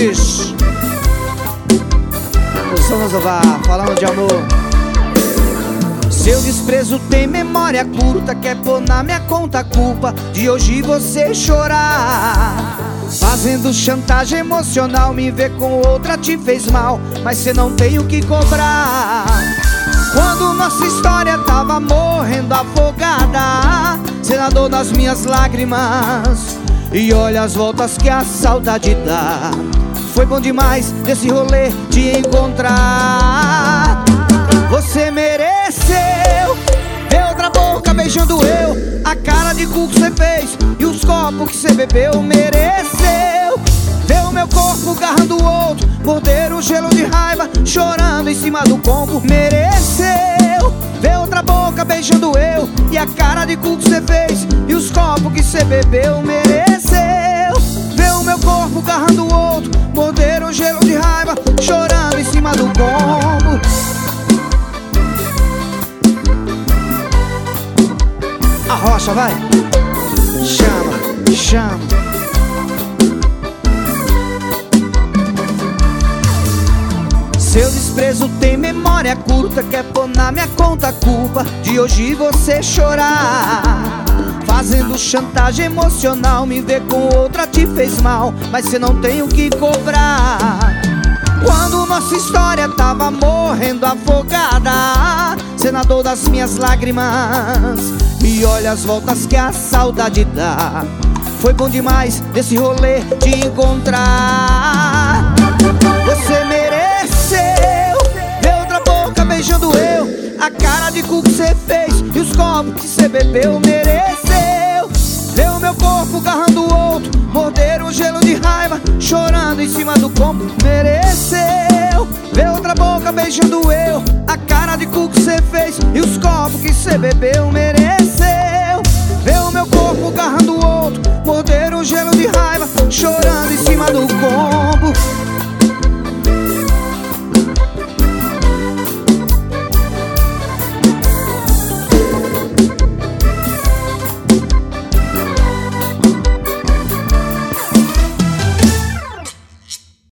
Mendes. Vamos ovar, falando de amor. Seu desprezo tem memória curta, quer pôr na minha conta a culpa de hoje você chorar. Fazendo chantagem emocional, me ver com outra te fez mal, mas cê não tem o que cobrar. Quando nossa história tava morrendo afogada, cê nadou nas minhas lágrimas, e olha as voltas que a saudade dá. Foi bom demais nesse rolê te encontrar. Você mereceu ver outra boca beijando eu, a cara de cu que cê fez e os copos que cê bebeu. Mereceu ver o meu corpo agarrando o outro, morder o gelo de raiva, chorando em cima do combo. Mereceu ver outra boca beijando eu, e a cara de cu que cê fez e os copos que cê bebeu. Mereceu ver o meu corpo agarrando o outro, morder o gelo de raiva, chorando em cima do combo. A rocha, vai! Chama, chama. Seu desprezo tem memória curta, quer pôr na minha conta a culpa de hoje você chorar. Fazendo chantagem emocional, me ver com outra te fez mal, mas cê não tem o que cobrar. Quando nossa história tava morrendo afogada, cê nadou das minhas lágrimas, e olha as voltas que a saudade dá. Foi bom demais nesse rolê te encontrar. Você mereceu ver outra boca beijando eu, a cara de cu que cê fez e os copos que cê bebeu. Mereceu ver o meu corpo agarrando o outro, morder o gelo de raiva, chorando em cima do combo. Mereceu ver outra boca beijando eu, a cara de cu que cê fez e os copos que cê bebeu. Mereceu ver o meu corpo agarrando o outro, morder o gelo de raiva, chorando em cima do combo.